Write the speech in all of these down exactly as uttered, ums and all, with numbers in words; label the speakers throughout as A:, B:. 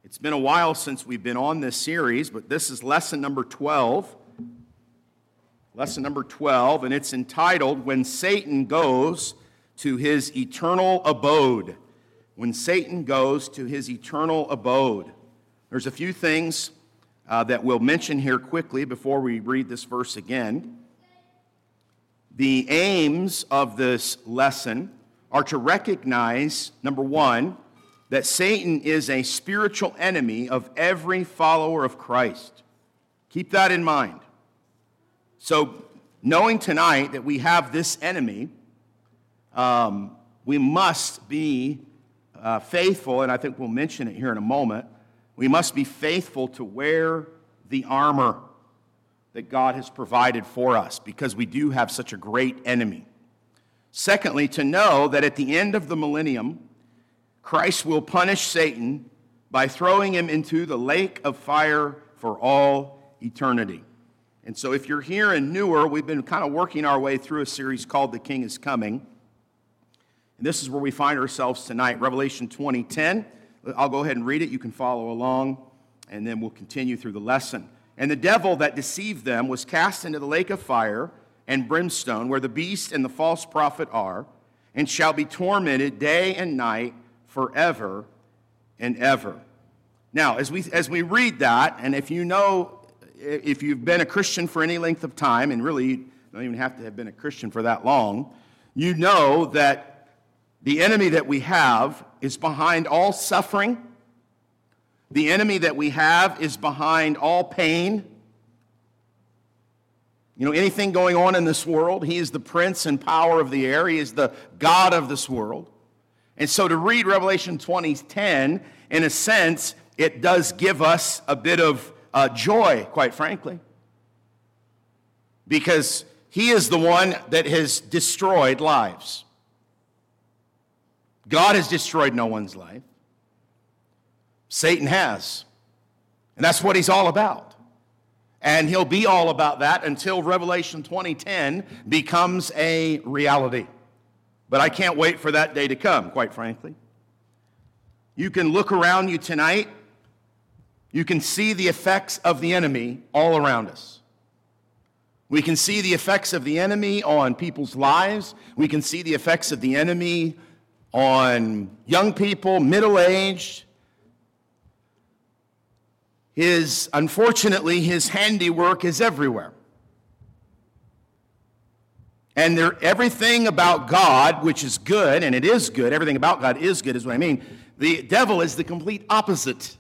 A: It's been a while since we've been on this series, but this is lesson number twelve. Lesson number twelve, and it's entitled, When Satan Goes to His Eternal Abode. When Satan Goes to His Eternal Abode. There's a few things uh, that we'll mention here quickly before we read this verse again. The aims of this lesson are to recognize, number one, that Satan is a spiritual enemy of every follower of Christ. Keep that in mind. So, knowing tonight that we have this enemy, um, we must be uh, faithful, and I think we'll mention it here in a moment. We must be faithful to wear the armor that God has provided for us, because we do have such a great enemy. Secondly, to know that at the end of the millennium, Christ will punish Satan by throwing him into the lake of fire for all eternity. And so if you're here and newer, we've been kind of working our way through a series called The King is Coming. And this is where we find ourselves tonight, Revelation twenty ten. I'll go ahead and read it. You can follow along, and then we'll continue through the lesson. And the devil that deceived them was cast into the lake of fire and brimstone, where the beast and the false prophet are, and shall be tormented day and night forever and ever. Now, as we as we read that, and if you know, if you've been a Christian for any length of time, and really you don't even have to have been a Christian for that long, you know that the enemy that we have is behind all suffering. The enemy that we have is behind all pain. You know, anything going on in this world, he is the prince and power of the air. He is the God of this world. And so to read Revelation twenty ten, in a sense, it does give us a bit of uh, joy, quite frankly. Because he is the one that has destroyed lives. God has destroyed no one's life. Satan has. And that's what he's all about. And he'll be all about that until Revelation twenty ten becomes a reality. But I can't wait for that day to come, quite frankly. You can look around you tonight. You can see the effects of the enemy all around us. We can see the effects of the enemy on people's lives. We can see the effects of the enemy on young people, middle-aged. His, unfortunately, his handiwork is everywhere. And there, everything about God, which is good, and it is good, everything about God is good is what I mean. The devil is the complete opposite.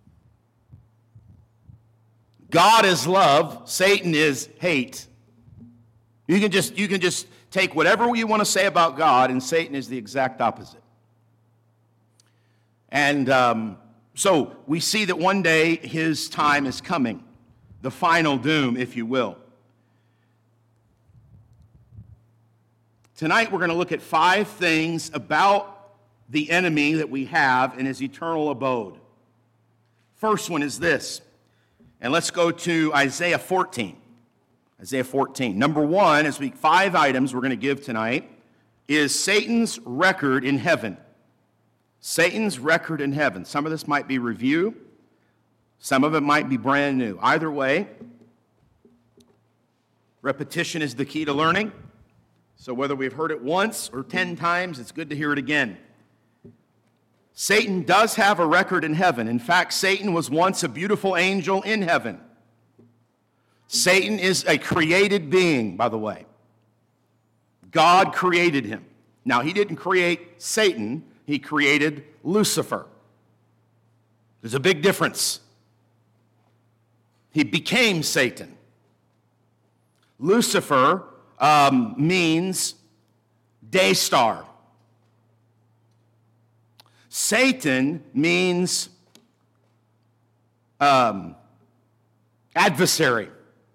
A: God is love, Satan is hate. You can just, you can just take whatever you want to say about God, and Satan is the exact opposite. And um, so we see that one day his time is coming, the final doom, if you will. Tonight we're going to look at five things about the enemy that we have in his eternal abode. First one is this, and let's go to Isaiah fourteen. Isaiah fourteen. Number one, as we five items we're going to give tonight, is Satan's record in heaven. Satan's record in heaven. Some of this might be review. Some of it might be brand new. Either way, repetition is the key to learning. So whether we've heard it once or ten times, it's good to hear it again. Satan does have a record in heaven. In fact, Satan was once a beautiful angel in heaven. Satan is a created being, by the way. God created him. Now, he didn't create Satan. He created Lucifer. There's a big difference. He became Satan. Lucifer um, means day star. Satan means um, adversary.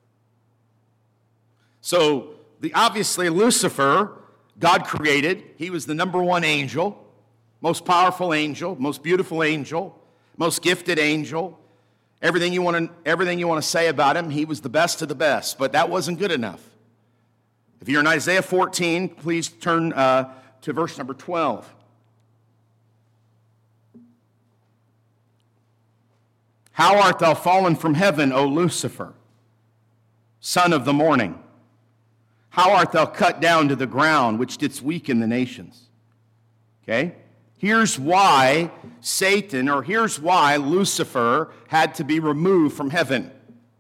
A: So, the, obviously, Lucifer, God created. He was the number one angel, most powerful angel, most beautiful angel, most gifted angel. Everything you want to, everything you want to say about him, he was the best of the best. But that wasn't good enough. If you're in Isaiah fourteen, please turn uh, to verse number twelve. How art thou fallen from heaven, O Lucifer, son of the morning? How art thou cut down to the ground, which didst weaken the nations? Okay? Here's why Satan, or here's why Lucifer had to be removed from heaven.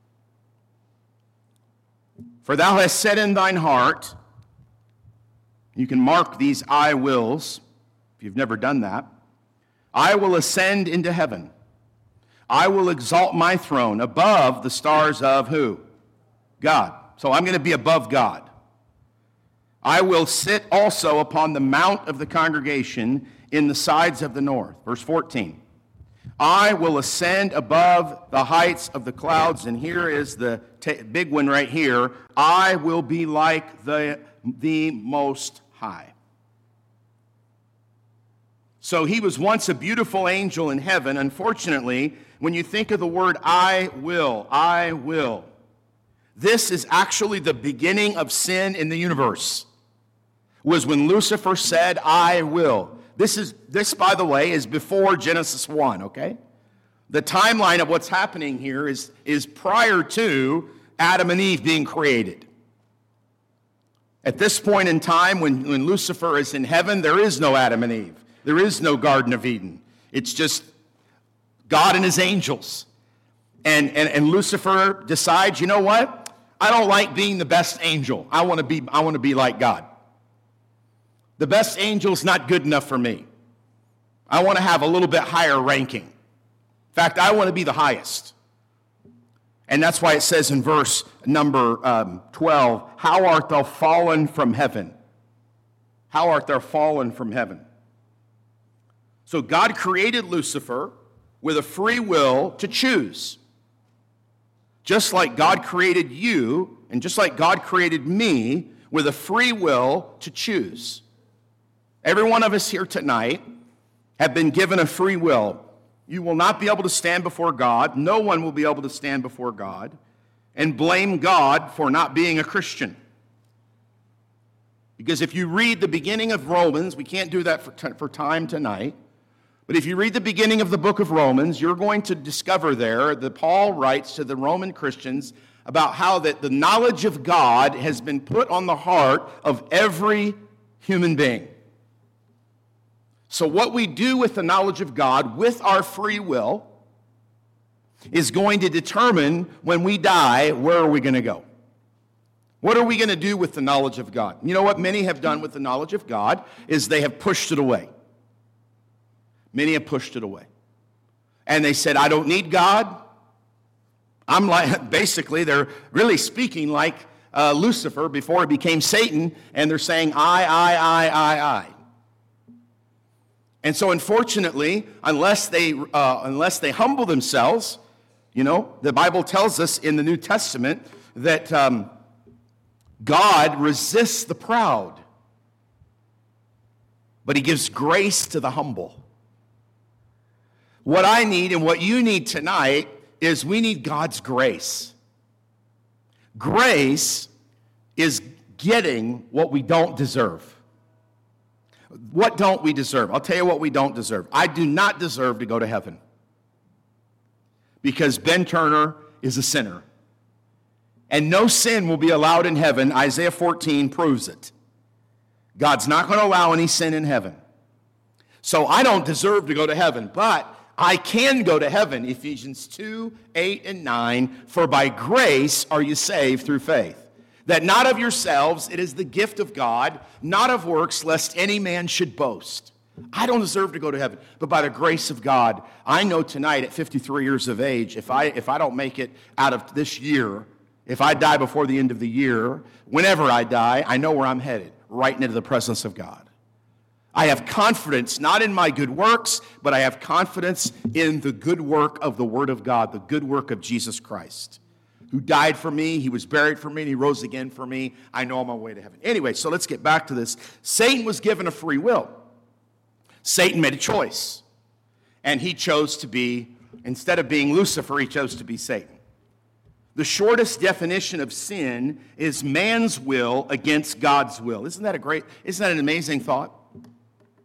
A: For thou hast said in thine heart, you can mark these I wills, if you've never done that, I will ascend into heaven. I will exalt my throne above the stars of who? God. So I'm going to be above God. I will sit also upon the mount of the congregation in the sides of the north. Verse fourteen. I will ascend above the heights of the clouds, and here is the t- big one right here. I will be like the, the Most High. So he was once a beautiful angel in heaven. Unfortunately, when you think of the word I will, I will, this is actually the beginning of sin in the universe. Was when Lucifer said, I will. This is this, by the way, is before Genesis one, okay? The timeline of what's happening here is, is prior to Adam and Eve being created. At this point in time, when, when Lucifer is in heaven, there is no Adam and Eve. There is no Garden of Eden. It's just God and his angels. And, and, and Lucifer decides, you know what? I don't like being the best angel. I want to be, I want to be like God. The best angel's not good enough for me. I want to have a little bit higher ranking. In fact, I want to be the highest. And that's why it says in verse number um, twelve, how art thou fallen from heaven? How art thou fallen from heaven? So God created Lucifer with a free will to choose. Just like God created you, and just like God created me with a free will to choose. Every one of us here tonight have been given a free will. You will not be able to stand before God. No one will be able to stand before God and blame God for not being a Christian. Because if you read the beginning of Romans, we can't do that for, t- for time tonight, but if you read the beginning of the book of Romans, you're going to discover there that Paul writes to the Roman Christians about how that the knowledge of God has been put on the heart of every human being. So what we do with the knowledge of God, with our free will, is going to determine when we die, where are we going to go? What are we going to do with the knowledge of God? You know what many have done with the knowledge of God is they have pushed it away. Many have pushed it away. And they said, I don't need God. I'm like, basically, they're really speaking like uh, Lucifer before he became Satan, and they're saying, I, I, I, I, I. And so, unfortunately, unless they uh, unless they humble themselves, you know, the Bible tells us in the New Testament that um, God resists the proud, but he gives grace to the humble. What I need and what you need tonight is we need God's grace. Grace is getting what we don't deserve. What don't we deserve? I'll tell you what we don't deserve. I do not deserve to go to heaven because Ben Turner is a sinner. And no sin will be allowed in heaven. Isaiah fourteen proves it. God's not going to allow any sin in heaven. So I don't deserve to go to heaven, but I can go to heaven. Ephesians two, eight, and nine. For by grace are you saved through faith. That not of yourselves, it is the gift of God, not of works, lest any man should boast. I don't deserve to go to heaven, but by the grace of God, I know tonight at fifty-three years of age, if I if I don't make it out of this year, if I die before the end of the year, whenever I die, I know where I'm headed, right into the presence of God. I have confidence, not in my good works, but I have confidence in the good work of the Word of God, the good work of Jesus Christ, who died for me, he was buried for me, and he rose again for me. I know I'm on my way to heaven. Anyway, so let's get back to this. Satan was given a free will. Satan made a choice, and he chose to be, instead of being Lucifer, he chose to be Satan. The shortest definition of sin is man's will against God's will. Isn't that a great, isn't that an amazing thought?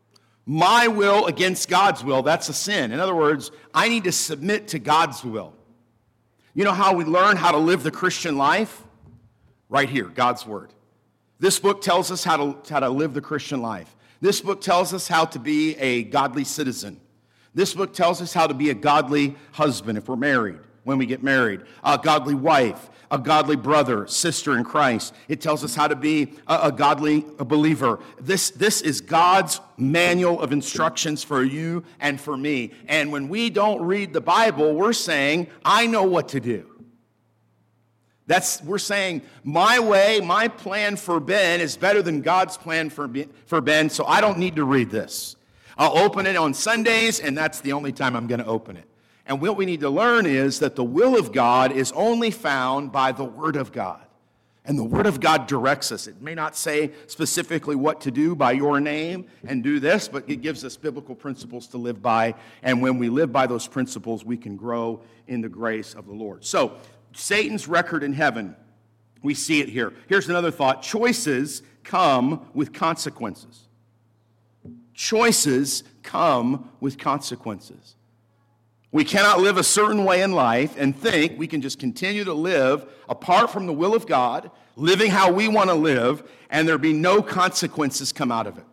A: My will against God's will, that's a sin. In other words, I need to submit to God's will. You know how we learn how to live the Christian life? Right here, God's Word. This book tells us how to, how to live the Christian life. This book tells us how to be a godly citizen. This book tells us how to be a godly husband if we're married, when we get married, a godly wife, a godly brother, sister in Christ. It tells us how to be a, a godly a believer. This, this is God's manual of instructions for you and for me. And when we don't read the Bible, we're saying, I know what to do. That's, we're saying, my way, my plan for Ben is better than God's plan for, for Ben, so I don't need to read this. I'll open it on Sundays, and that's the only time I'm going to open it. And what we need to learn is that the will of God is only found by the Word of God. And the Word of God directs us. It may not say specifically what to do by your name and do this, but it gives us biblical principles to live by. And when we live by those principles, we can grow in the grace of the Lord. So, Satan's record in heaven, we see it here. Here's another thought. Choices come with consequences. Choices come with consequences. We cannot live a certain way in life and think we can just continue to live apart from the will of God, living how we want to live, and there be no consequences come out of it.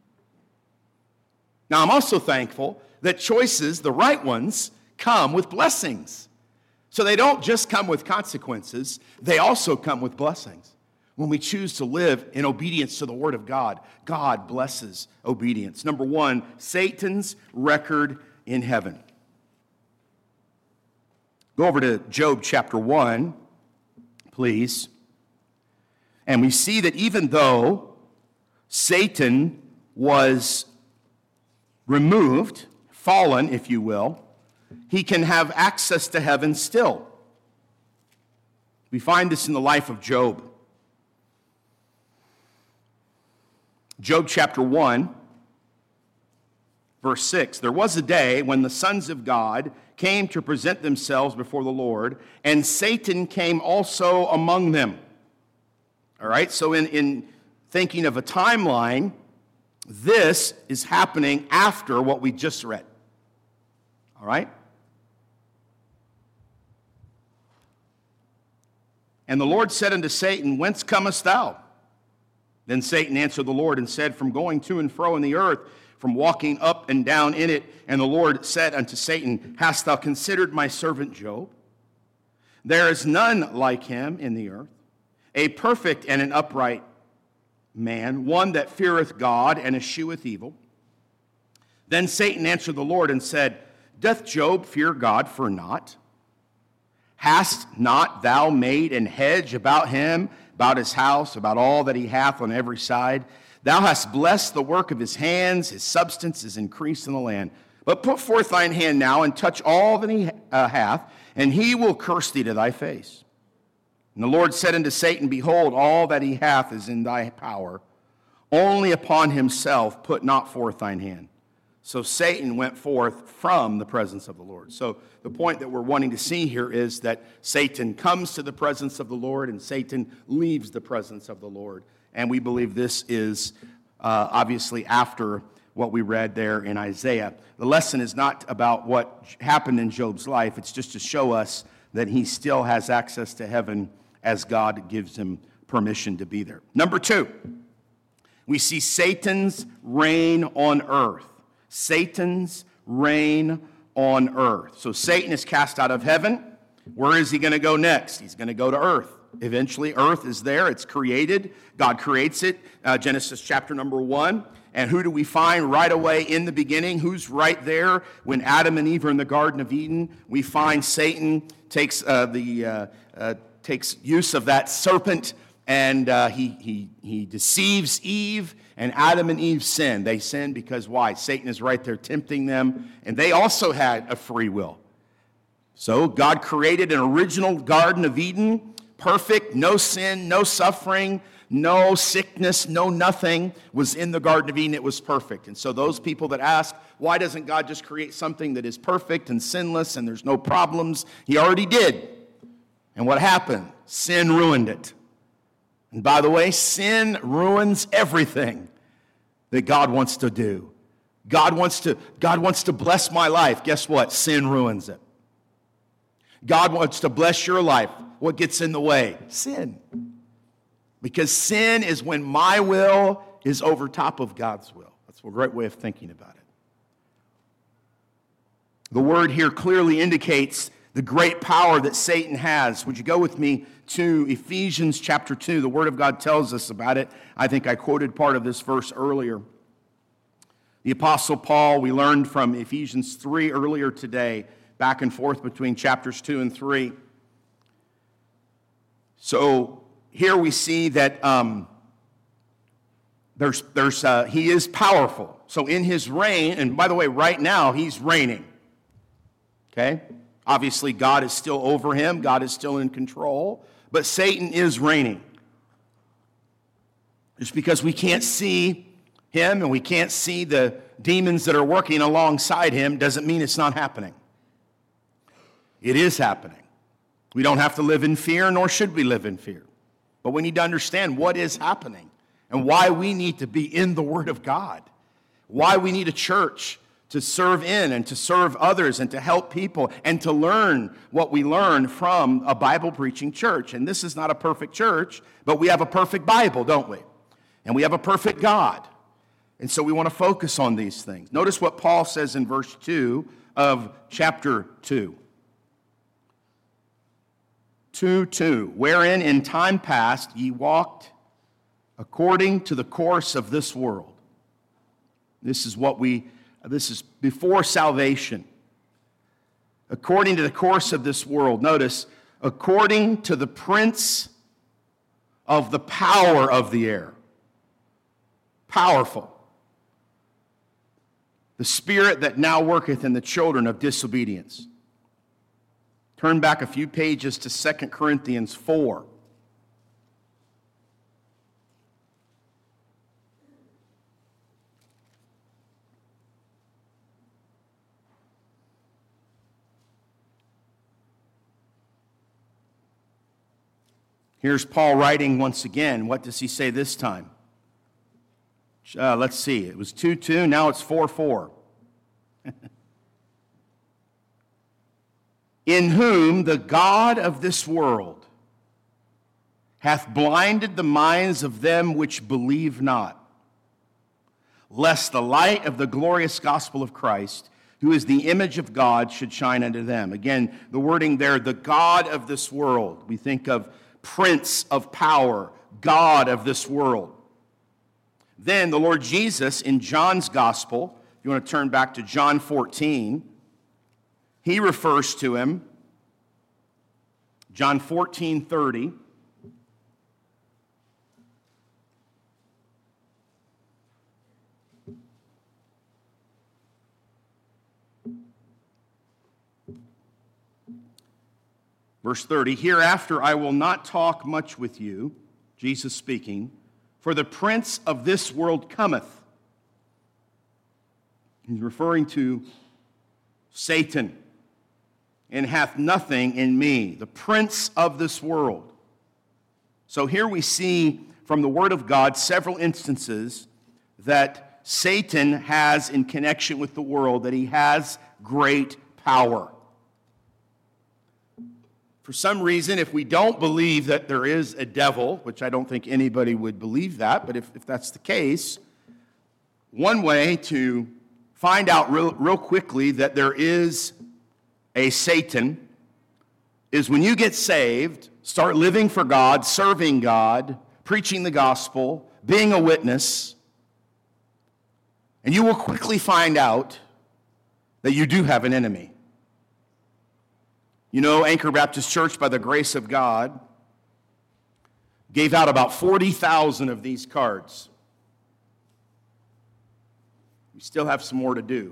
A: Now, I'm also thankful that choices, the right ones, come with blessings. So they don't just come with consequences, they also come with blessings. When we choose to live in obedience to the Word of God, God blesses obedience. Number one, Satan's record in heaven. Go over to Job chapter one, please. And we see that even though Satan was removed, fallen, if you will, he can have access to heaven still. We find this in the life of Job. Job chapter one, verse six. There was a day when the sons of God came to present themselves before the Lord, and Satan came also among them. All right, so in, in thinking of a timeline, this is happening after what we just read. All right? And the Lord said unto Satan, Whence comest thou? Then Satan answered the Lord and said, From going to and fro in the earth, from walking up and down in it. And the Lord said unto Satan, Hast thou considered my servant Job? There is none like him in the earth, a perfect and an upright man, one that feareth God and escheweth evil. Then Satan answered the Lord and said, Doth Job fear God for naught? Hast not thou made an hedge about him, about his house, about all that he hath on every side? Thou hast blessed the work of his hands, his substance is increased in the land. But put forth thine hand now, and touch all that he uh, hath, and he will curse thee to thy face. And the Lord said unto Satan, Behold, all that he hath is in thy power. Only upon himself put not forth thine hand. So Satan went forth from the presence of the Lord. So the point that we're wanting to see here is that Satan comes to the presence of the Lord and Satan leaves the presence of the Lord. And we believe this is uh, obviously after what we read there in Isaiah. The lesson is not about what happened in Job's life. It's just to show us that he still has access to heaven as God gives him permission to be there. Number two, we see Satan's reign on earth. Satan's reign on earth. So Satan is cast out of heaven. Where is he going to go next? He's going to go to earth. Eventually, earth is there. It's created. God creates it. Uh, Genesis chapter number one. And who do we find right away in the beginning? Who's right there when Adam and Eve are in the Garden of Eden? We find Satan takes uh, the uh, uh, takes use of that serpent, and uh, he he he deceives Eve. And Adam and Eve sin. They sin because why? Satan is right there tempting them. And they also had a free will. So God created an original Garden of Eden, perfect, no sin, no suffering, no sickness, no nothing was in the Garden of Eden. It was perfect. And so those people that ask, why doesn't God just create something that is perfect and sinless and there's no problems? He already did. And what happened? Sin ruined it. And by the way, sin ruins everything that God wants to do. God wants to, God wants to bless my life. Guess what? Sin ruins it. God wants to bless your life. What gets in the way? Sin. Because sin is when my will is over top of God's will. That's a great way of thinking about it. The word here clearly indicates the great power that Satan has. Would you go with me to Ephesians chapter two? The Word of God tells us about it. I think I quoted part of this verse earlier. The Apostle Paul, we learned from Ephesians three earlier today, back and forth between chapters two and three. So here we see that um, there's, there's, uh, he is powerful. So in his reign, and by the way, right now he's reigning. Okay? Obviously, God is still over him. God is still in control. But Satan is reigning. Just because we can't see him and we can't see the demons that are working alongside him doesn't mean it's not happening. It is happening. We don't have to live in fear, nor should we live in fear. But we need to understand what is happening and why we need to be in the Word of God. Why we need a church to serve in and to serve others and to help people and to learn what we learn from a Bible-preaching church. And this is not a perfect church, but we have a perfect Bible, don't we? And we have a perfect God. And so we want to focus on these things. Notice what Paul says in verse two of chapter two. two two, wherein in time past ye walked according to the course of this world. This is what we This is before salvation. According to the course of this world. Notice, according to the prince of the power of the air. Powerful. The spirit that now worketh in the children of disobedience. Turn back a few pages to Second Corinthians four. Here's Paul writing once again. What does he say this time? Uh, let's see. It was two two, now it's four four. In whom the God of this world hath blinded the minds of them which believe not, lest the light of the glorious gospel of Christ, who is the image of God, should shine unto them. Again, the wording there, the God of this world. We think of Prince of power, God of this world. Then the Lord Jesus in John's gospel, if you want to turn back to John fourteen, he refers to him, John fourteen thirty. Verse thirty, hereafter I will not talk much with you, Jesus speaking, for the prince of this world cometh. He's referring to Satan, and hath nothing in me, the prince of this world. So here we see from the Word of God several instances that Satan has in connection with the world, that he has great power. For some reason, if we don't believe that there is a devil, which I don't think anybody would believe that, but if, if that's the case, one way to find out real, real quickly that there is a Satan is when you get saved, start living for God, serving God, preaching the gospel, being a witness, and you will quickly find out that you do have an enemy. You know, Anchor Baptist Church, by the grace of God, gave out about forty thousand of these cards. We still have some more to do.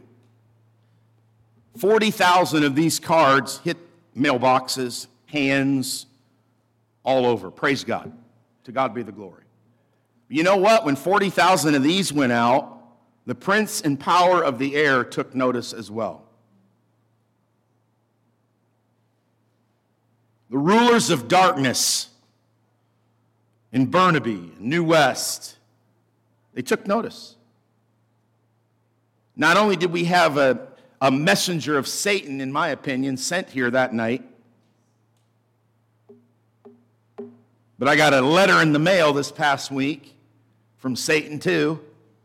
A: forty thousand of these cards hit mailboxes, hands, all over. Praise God. To God be the glory. You know what? When forty thousand of these went out, the prince and power of the air took notice as well. The rulers of darkness in Burnaby, New West, they took notice. Not only did we have a, a messenger of Satan, in my opinion, sent here that night, but I got a letter in the mail this past week from Satan too.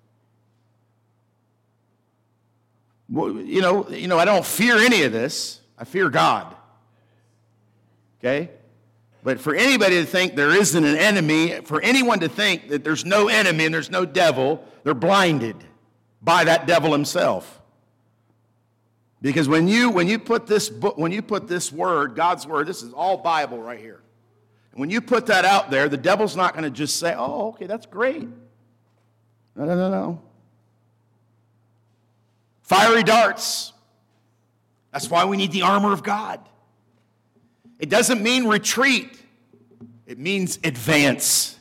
A: Well, you know, you know, I don't fear any of this. I fear God. Okay? But for anybody to think there isn't an enemy, for anyone to think that there's no enemy and there's no devil, they're blinded by that devil himself. Because when you when you put this book, when you put this word, God's word, this is all Bible right here. And when you put that out there, the devil's not going to just say, "Oh, okay, that's great." No, no, no, no. Fiery darts. That's why we need the armor of God. It doesn't mean retreat. It means advance.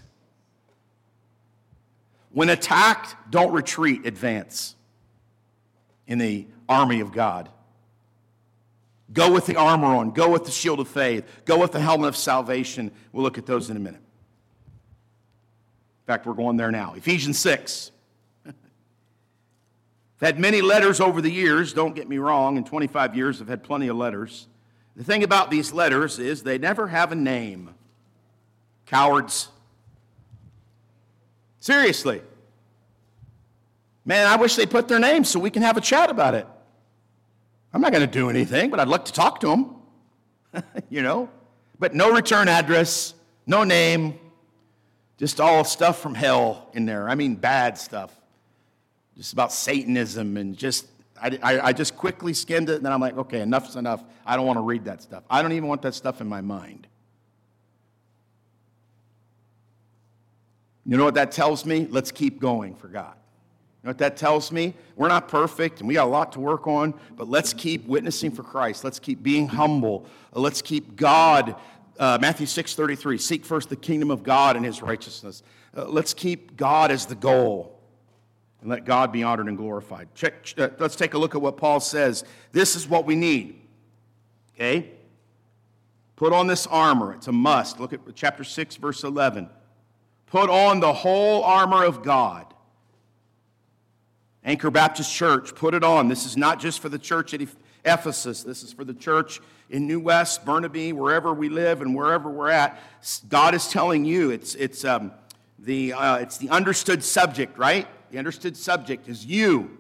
A: When attacked, don't retreat, advance in the army of God. Go with the armor on. Go with the shield of faith. Go with the helmet of salvation. We'll look at those in a minute. In fact, we're going there now. Ephesians six. I've had many letters over the years, don't get me wrong. In twenty-five years, I've had plenty of letters. The thing about these letters is they never have a name. Cowards. Seriously. Man, I wish they put their names so we can have a chat about it. I'm not going to do anything, but I'd like to talk to them. You know? But no return address, no name, just all stuff from hell in there. I mean, bad stuff. Just about Satanism and just, I, I, I just quickly skimmed it, and then I'm like, okay, enough's enough. I don't want to read that stuff. I don't even want that stuff in my mind. You know what that tells me? Let's keep going for God. You know what that tells me? We're not perfect, and we got a lot to work on, but let's keep witnessing for Christ. Let's keep being humble. Let's keep God, uh, Matthew six thirty-three, seek first the kingdom of God and his righteousness. Uh, let's keep God as the goal. And let God be honored and glorified. Check, uh, let's take a look at what Paul says. This is what we need. Okay? Put on this armor. It's a must. Look at chapter six, verse eleven. Put on the whole armor of God. Anchor Baptist Church, put it on. This is not just for the church at Ephesus. This is for the church in New West, Burnaby, wherever we live and wherever we're at. God is telling you it's it's um, the uh, it's the understood subject, right? The understood subject is you.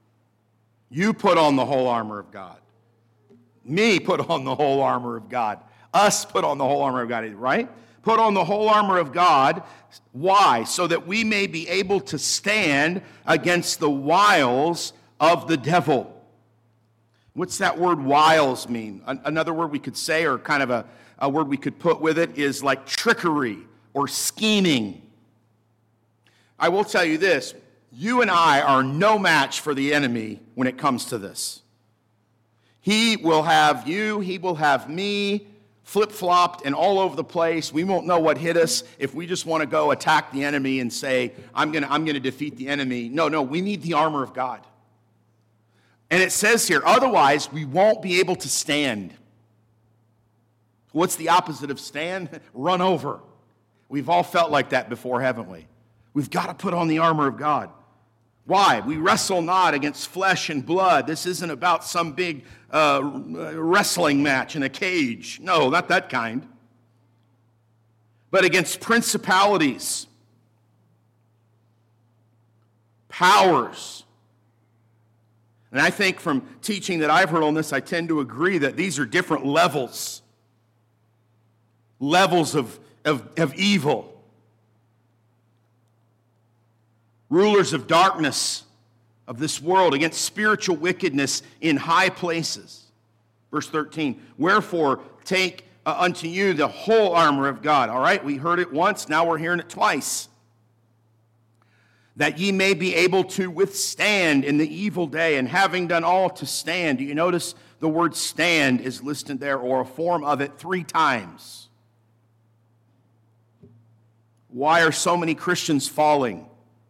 A: You put on the whole armor of God. Me put on the whole armor of God. Us put on the whole armor of God, right? Put on the whole armor of God. Why? So that we may be able to stand against the wiles of the devil. What's that word wiles mean? Another word we could say, or kind of a, a word we could put with it, is like trickery or scheming. I will tell you this. You and I are no match for the enemy when it comes to this. He will have you, he will have me flip-flopped and all over the place. We won't know what hit us if we just want to go attack the enemy and say, I'm going to I'm going to defeat the enemy. No, no, we need the armor of God. And it says here, otherwise we won't be able to stand. What's the opposite of stand? Run over. We've all felt like that before, haven't we? We've got to put on the armor of God. Why? We wrestle not against flesh and blood. This isn't about some big uh, wrestling match in a cage. No, not that kind. But against principalities, powers. And I think from teaching that I've heard on this, I tend to agree that these are different levels. Levels of, of, of evil. Rulers of darkness of this world, against spiritual wickedness in high places. Verse thirteen, wherefore take uh, unto you the whole armor of God. All right, we heard it once, now we're hearing it twice. That ye may be able to withstand in the evil day, and having done all to stand. Do you notice the word stand is listed there, or a form of it, three times? Why are so many Christians falling?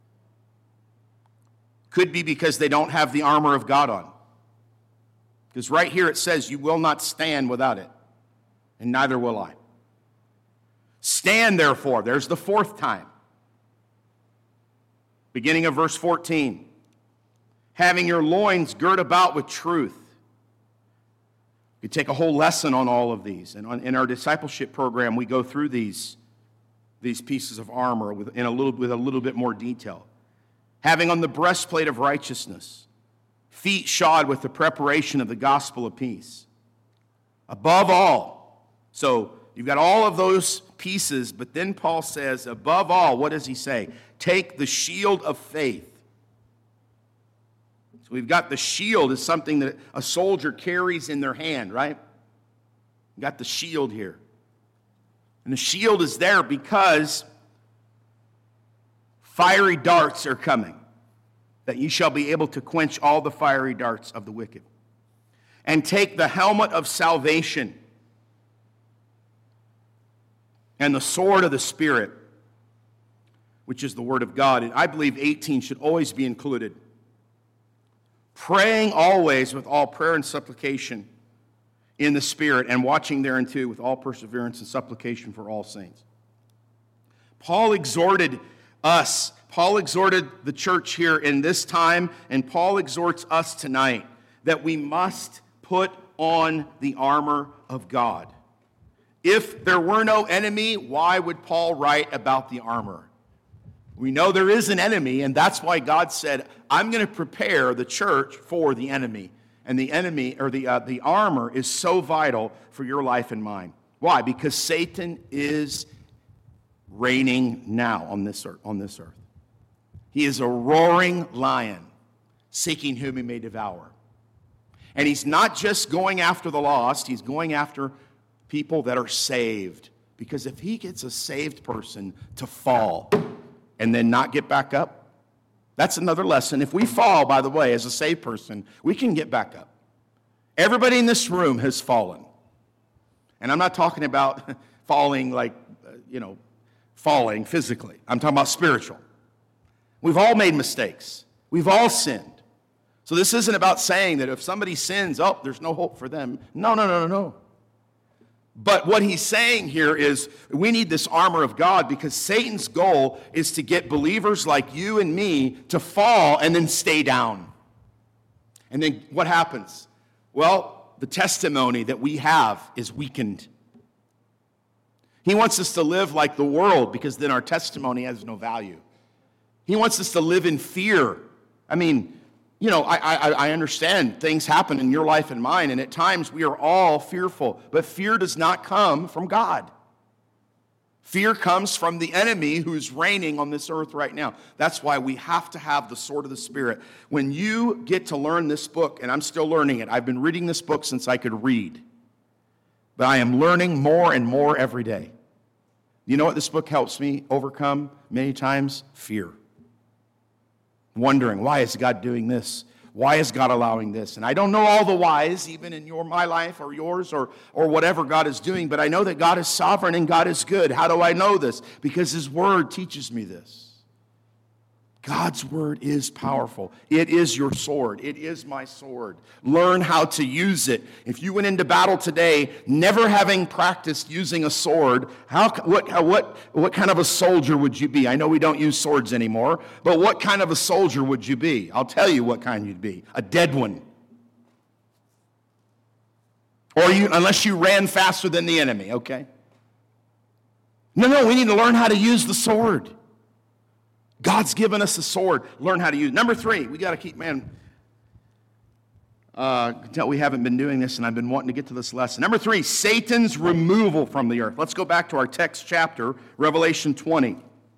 A: Could be because they don't have the armor of God on. Because right here it says, you will not stand without it, and neither will I. Stand therefore, there's the fourth time. Beginning of verse fourteen. Having your loins girt about with truth. You take a whole lesson on all of these. And on, in our discipleship program, we go through these, these pieces of armor with, in a little, with a little bit more detail. Having on the breastplate of righteousness, feet shod with the preparation of the gospel of peace. Above all, so you've got all of those pieces, but then Paul says, above all, what does he say? Take the shield of faith. So we've got the shield is something that a soldier carries in their hand, right? We've got the shield here. And the shield is there because fiery darts are coming, that ye shall be able to quench all the fiery darts of the wicked. And take the helmet of salvation and the sword of the Spirit, which is the word of God. And I believe eighteen should always be included. Praying always with all prayer and supplication in the Spirit, and watching thereunto with all perseverance and supplication for all saints. Paul exhorted us, Paul exhorted the church here in this time, and Paul exhorts us tonight that we must put on the armor of God. If there were no enemy, why would Paul write about the armor? We know there is an enemy, and that's why God said, I'm going to prepare the church for the enemy. And the enemy, or the, uh, the armor, is so vital for your life and mine. Why? Because Satan is reigning now on this earth. On this earth. He is a roaring lion, seeking whom he may devour. And he's not just going after the lost, he's going after people that are saved. Because if he gets a saved person to fall and then not get back up, that's another lesson. If we fall, by the way, as a saved person, we can get back up. Everybody in this room has fallen. And I'm not talking about falling like, uh, you know, falling physically. I'm talking about spiritual. We've all made mistakes. We've all sinned. So this isn't about saying that if somebody sins, oh, there's no hope for them. No, no, no, no, no. But what he's saying here is we need this armor of God because Satan's goal is to get believers like you and me to fall and then stay down. And then what happens? Well, the testimony that we have is weakened. He wants us to live like the world because then our testimony has no value. He wants us to live in fear. I mean, you know, I, I, I understand things happen in your life and mine, and at times we are all fearful. But fear does not come from God. Fear comes from the enemy who's reigning on this earth right now. That's why we have to have the sword of the Spirit. When you get to learn this book, and I'm still learning it, I've been reading this book since I could read, but I am learning more and more every day. You know what this book helps me overcome many times? Fear. Wondering, why is God doing this? Why is God allowing this? And I don't know all the whys, even in your my life or yours or, or whatever God is doing, but I know that God is sovereign and God is good. How do I know this? Because His Word teaches me this. God's Word is powerful. It is your sword. It is my sword. Learn how to use it. If you went into battle today never having practiced using a sword, how, what, what, what kind of a soldier would you be? I know we don't use swords anymore, but what kind of a soldier would you be? I'll tell you what kind you'd be. A dead one. Or you, unless you ran faster than the enemy, okay? No, no, we need to learn how to use the sword. God's given us a sword. Learn how to use it. Number three, we got to keep, man, uh, tell we haven't been doing this, and I've been wanting to get to this lesson. Number three, Satan's removal from the earth. Let's go back to our text chapter, Revelation twenty.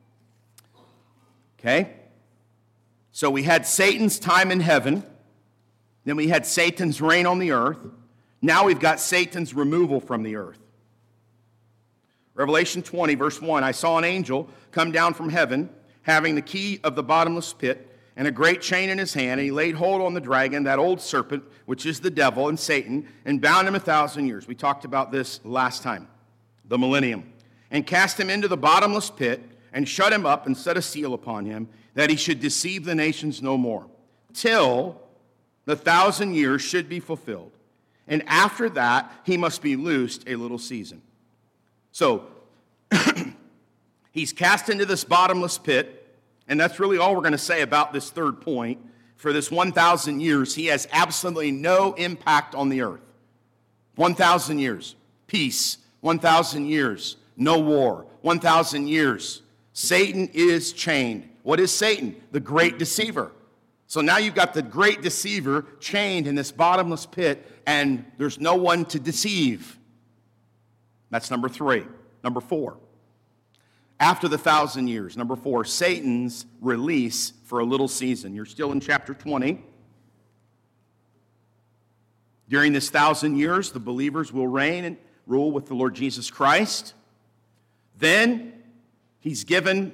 A: Okay? So we had Satan's time in heaven. Then we had Satan's reign on the earth. Now we've got Satan's removal from the earth. Revelation twenty, verse one, I saw an angel come down from heaven, having the key of the bottomless pit and a great chain in his hand, and he laid hold on the dragon, that old serpent, which is the devil and Satan, and bound him a thousand years. We talked about this last time, the millennium. And cast him into the bottomless pit, and shut him up, and set a seal upon him, that he should deceive the nations no more, till the thousand years should be fulfilled. And after that, he must be loosed a little season. So, he's cast into this bottomless pit, and that's really all we're going to say about this third point. for this one thousand years, he has absolutely no impact on the earth. one thousand years, peace. one thousand years, no war. one thousand years, Satan is chained. What is Satan? The great deceiver. So now you've got the great deceiver chained in this bottomless pit, and there's no one to deceive. That's number three. Number four. After the thousand years, number four, Satan's release for a little season. You're still in chapter twenty. During this thousand years, the believers will reign and rule with the Lord Jesus Christ. Then he's given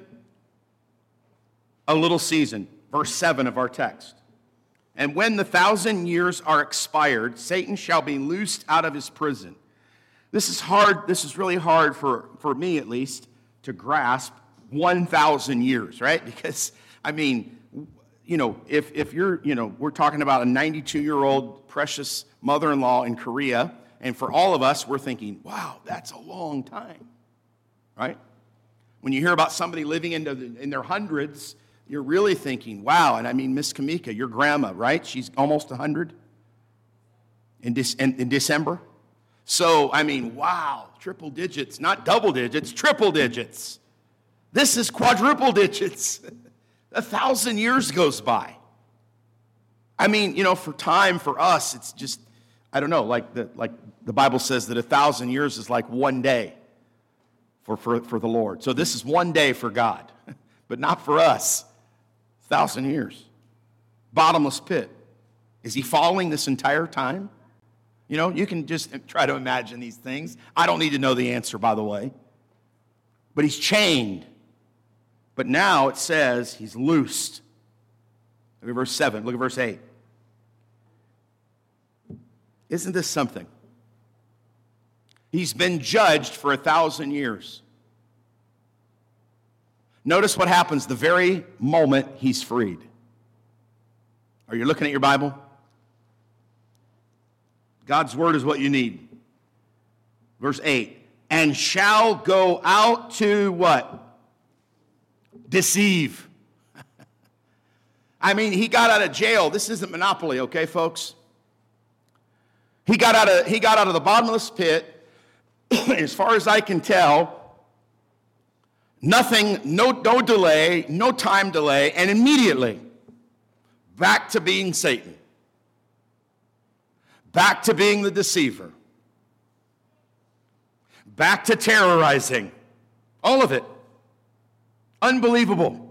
A: a little season, verse seven of our text. And when the thousand years are expired, Satan shall be loosed out of his prison. This is hard, this is really hard for, for me at least, to grasp one thousand years, right? Because, I mean, you know, if, if you're, you know, we're talking about a ninety-two-year-old precious mother-in-law in Korea, and for all of us, we're thinking, wow, that's a long time, right? When you hear about somebody living into the, in their hundreds, you're really thinking, wow, and I mean, Miss Kamika, your grandma, right? She's almost one hundred in, De- in, in December. So, I mean, wow, triple digits, not double digits, triple digits. This is quadruple digits. A thousand years goes by. I mean, you know, for time, for us, it's just, I don't know, like the, like the Bible says that a thousand years is like one day for, for, for the Lord. So this is one day for God, but not for us. A thousand years. Bottomless pit. Is he falling this entire time? You know, you can just try to imagine these things. I don't need to know the answer, by the way. But he's chained. But now it says he's loosed. Look at verse seven. Look at verse eight. Isn't this something? He's been judged for a thousand years. Notice what happens the very moment he's freed. Are you looking at your Bible? God's word is what you need. Verse eight. And shall go out to what? Deceive. I mean, he got out of jail. This isn't Monopoly, okay, folks? He got out of, he got out of the bottomless pit. As far as I can tell, nothing, no, no delay, no time delay, and immediately back to being Satan. Back to being the deceiver. Back to terrorizing. All of it. Unbelievable.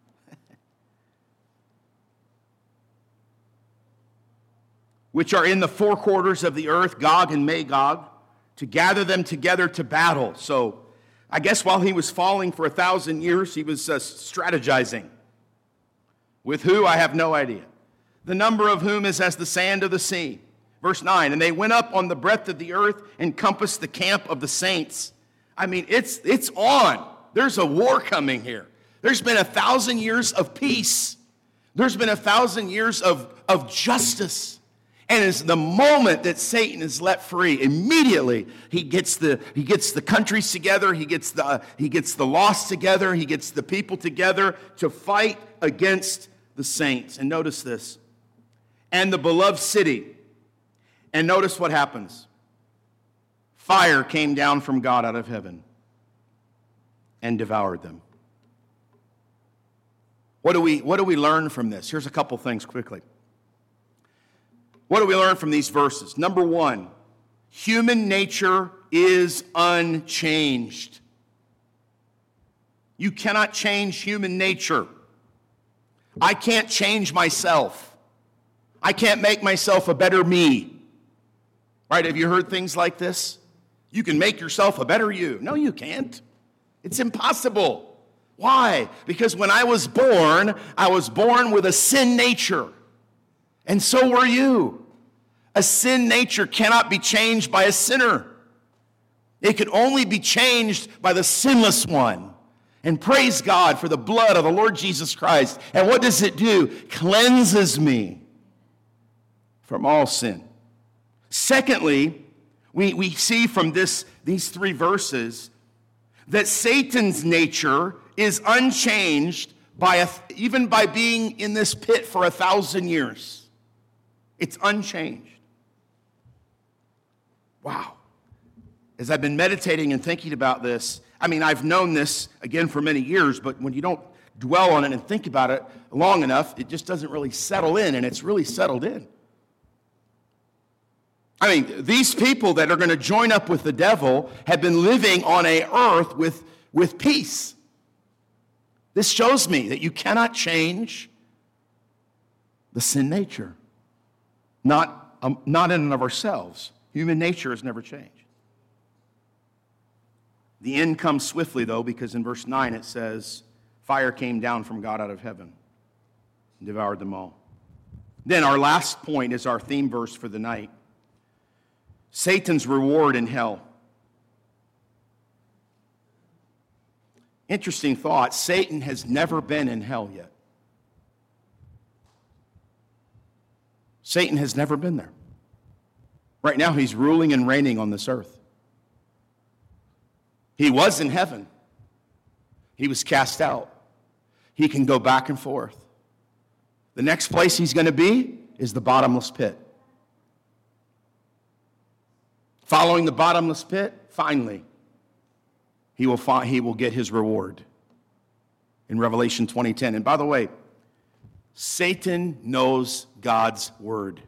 A: Which are in the four quarters of the earth, Gog and Magog, to gather them together to battle. So I guess while he was falling for a thousand years, he was uh, strategizing. With who, I have no idea. The number of whom is as the sand of the sea. Verse nine, and they went up on the breadth of the earth and compassed the camp of the saints. I mean, it's it's on. There's a war coming here. There's been a thousand years of peace. There's been a thousand years of, of justice. And it's the moment that Satan is let free, immediately he gets the he gets the countries together, he gets the he gets the lost together, he gets the people together to fight against the saints. And notice this. And the beloved city. And notice what happens. Fire came down from God out of heaven and devoured them. What do we what do we learn from this? Here's a couple things quickly. What do we learn from these verses? Number one, human nature is unchanged. You cannot change human nature. I can't change myself. I can't make myself a better me. Right? Have you heard things like this? You can make yourself a better you. No, you can't. It's impossible. Why? Because when I was born, I was born with a sin nature. And so were you. A sin nature cannot be changed by a sinner. It can only be changed by the sinless one. And praise God for the blood of the Lord Jesus Christ. And what does it do? Cleanses me from all sin. Secondly, we, we see from this, these three verses that Satan's nature is unchanged, by a, even by being in this pit for a thousand years. It's unchanged. Wow. As I've been meditating and thinking about this, I mean, I've known this, again, for many years, but when you don't dwell on it and think about it long enough, it just doesn't really settle in, and it's really settled in. I mean, these people that are going to join up with the devil have been living on a earth with, with peace. This shows me that you cannot change the sin nature. Not, um, not in and of ourselves. Human nature has never changed. The end comes swiftly, though, because in verse nine it says, fire came down from God out of heaven and devoured them all. Then our last point is our theme verse for the night. Satan's reward in hell. Interesting thought. Satan has never been in hell yet. Satan has never been there. Right now, he's ruling and reigning on this earth. He was in heaven. He was cast out. He can go back and forth. The next place he's going to be is the bottomless pit. Following the bottomless pit, finally, he will find, he will get his reward in Revelation twenty ten. And by the way, Satan knows God's word.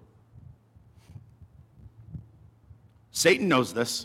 A: Satan knows this.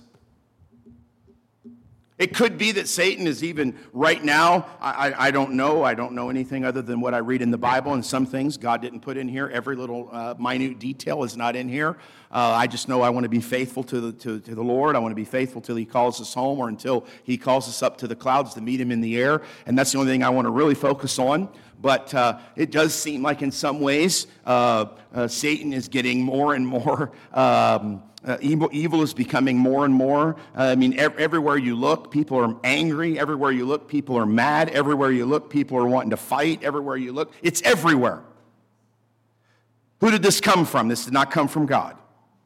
A: It could be that Satan is even right now, I, I, I don't know, I don't know anything other than what I read in the Bible, and some things God didn't put in here. Every little uh, minute detail is not in here. Uh, I just know I want to be faithful to the, to, to the Lord. I want to be faithful till he calls us home or until he calls us up to the clouds to meet him in the air, and that's the only thing I want to really focus on. But uh, it does seem like in some ways uh, uh, Satan is getting more and more um, Uh, evil, evil is becoming more and more. Uh, I mean, ev- everywhere you look, people are angry. Everywhere you look, people are mad. Everywhere you look, people are wanting to fight. Everywhere you look, it's everywhere. Who did this come from? This did not come from God.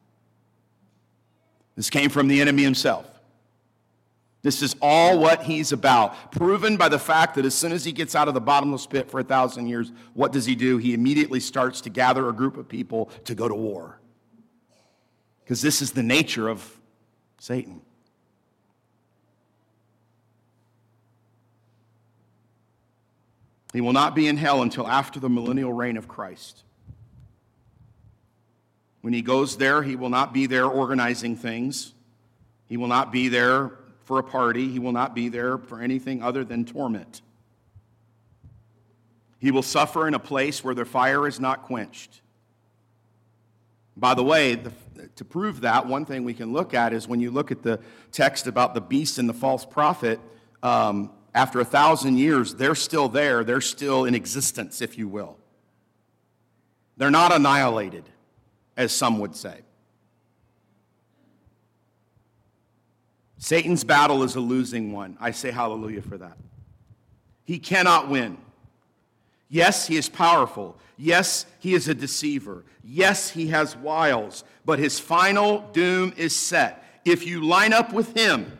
A: This came from the enemy himself. This is all what he's about, proven by the fact that as soon as he gets out of the bottomless pit for a thousand years, what does he do? He immediately starts to gather a group of people to go to war. Because this is the nature of Satan. He will not be in hell until after the millennial reign of Christ. When he goes there, he will not be there organizing things. He will not be there for a party. He will not be there for anything other than torment. He will suffer in a place where the fire is not quenched. By the way, the, to prove that, one thing we can look at is when you look at the text about the beast and the false prophet, um, after a thousand years, they're still there. They're still in existence, if you will. They're not annihilated, as some would say. Satan's battle is a losing one. I say hallelujah for that. He cannot win. Yes, he is powerful. Yes, he is a deceiver. Yes, he has wiles. But his final doom is set. If you line up with him,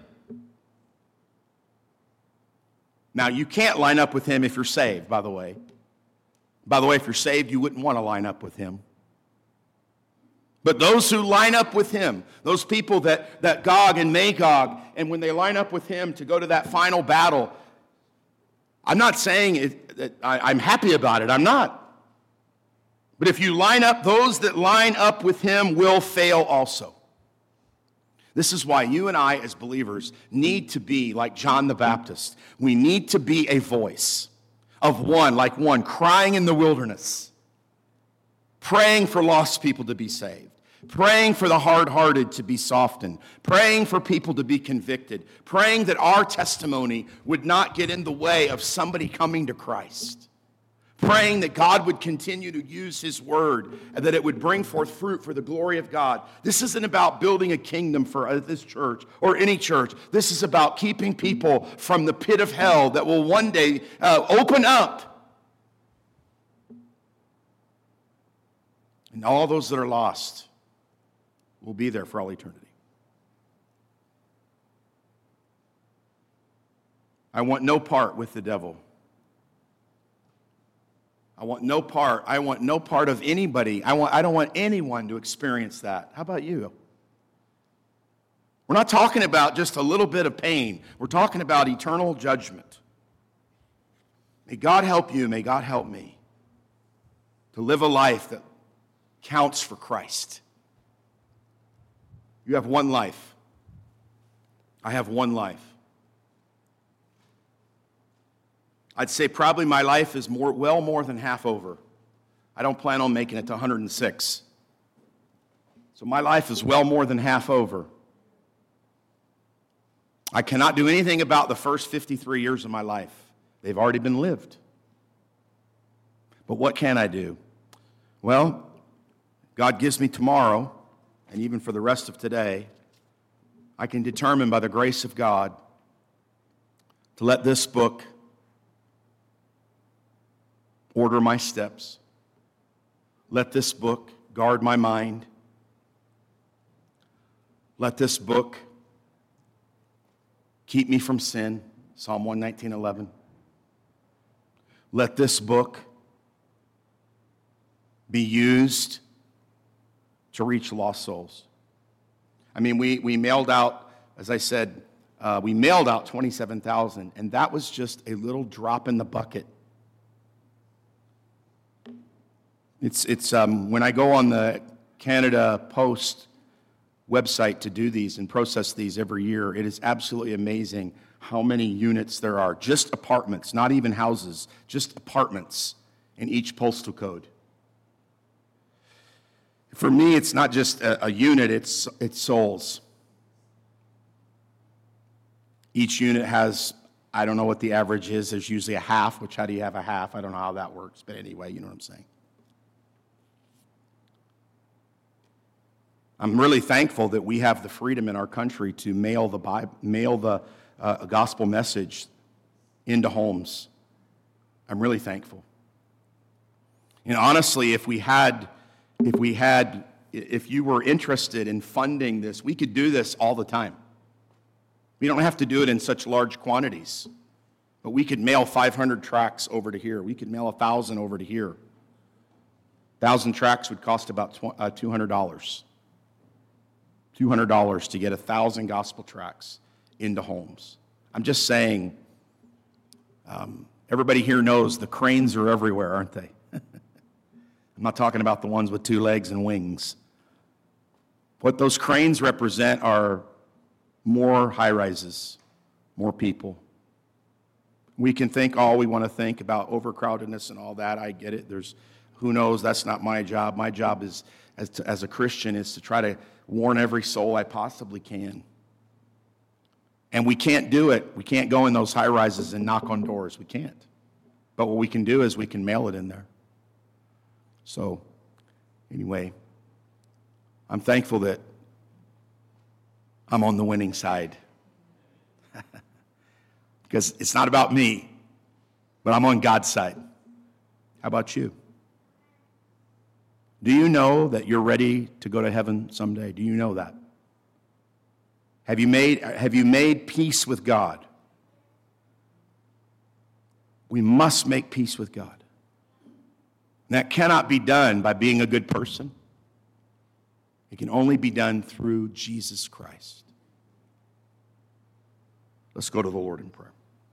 A: now you can't line up with him if you're saved, by the way. By the way, if you're saved, you wouldn't want to line up with him. But those who line up with him, those people that, that Gog and Magog, and when they line up with him to go to that final battle, I'm not saying it, that I, I'm happy about it. I'm not. But if you line up, those that line up with him will fail also. This is why you and I, as believers, need to be like John the Baptist. We need to be a voice of one, like one, crying in the wilderness, praying for lost people to be saved, praying for the hard-hearted to be softened, praying for people to be convicted, praying that our testimony would not get in the way of somebody coming to Christ, praying that God would continue to use his word and that it would bring forth fruit for the glory of God. This isn't about building a kingdom for this church or any church. This is about keeping people from the pit of hell that will one day uh, open up. And all those that are lost will be there for all eternity. I want no part with the devil. I want no part. I want no part of anybody. I want I don't want anyone to experience that. How about you? We're not talking about just a little bit of pain. We're talking about eternal judgment. May God help you. May God help me to live a life that counts for Christ. You have one life. I have one life. I'd say probably my life is more, well more than half over. I don't plan on making it to one hundred six. So my life is well more than half over. I cannot do anything about the first fifty-three years of my life. They've already been lived. But what can I do? Well, God gives me tomorrow, and even for the rest of today, I can determine by the grace of God to let this book order my steps. Let this book guard my mind. Let this book keep me from sin, Psalm one nineteen, eleven. Let this book be used to reach lost souls. I mean, we, we mailed out, as I said, uh, we mailed out twenty-seven thousand, and that was just a little drop in the bucket. It's, it's um, when I go on the Canada Post website to do these and process these every year, it is absolutely amazing how many units there are. Just apartments, not even houses, just apartments in each postal code. For me, it's not just a, a unit, it's, it's souls. Each unit has, I don't know what the average is, there's usually a half, which how do you have a half? I don't know how that works, but anyway, you know what I'm saying. I'm really thankful that we have the freedom in our country to mail the Bible, mail the uh, gospel message into homes. I'm really thankful. And honestly, if we had, if we had, if you were interested in funding this, we could do this all the time. We don't have to do it in such large quantities, but we could mail five hundred tracts over to here. We could mail one thousand over to here. one thousand tracts would cost about two hundred dollars. two hundred dollars to get one thousand gospel tracts into homes. I'm just saying, um, everybody here knows the cranes are everywhere, aren't they? I'm not talking about the ones with two legs and wings. What those cranes represent are more high-rises, more people. We can think all we want to think about overcrowdedness and all that. I get it. There's, who knows, that's not my job. My job is, as, to, as a Christian, is to try to warn every soul I possibly can. And we can't do it. We can't go in those high-rises and knock on doors. We can't. But what we can do is we can mail it in there. So, anyway, I'm thankful that I'm on the winning side. Because it's not about me, but I'm on God's side. How about you? Do you know that you're ready to go to heaven someday? Do you know that? Have you made, have you made peace with God? We must make peace with God. And that cannot be done by being a good person. It can only be done through Jesus Christ. Let's go to the Lord in prayer.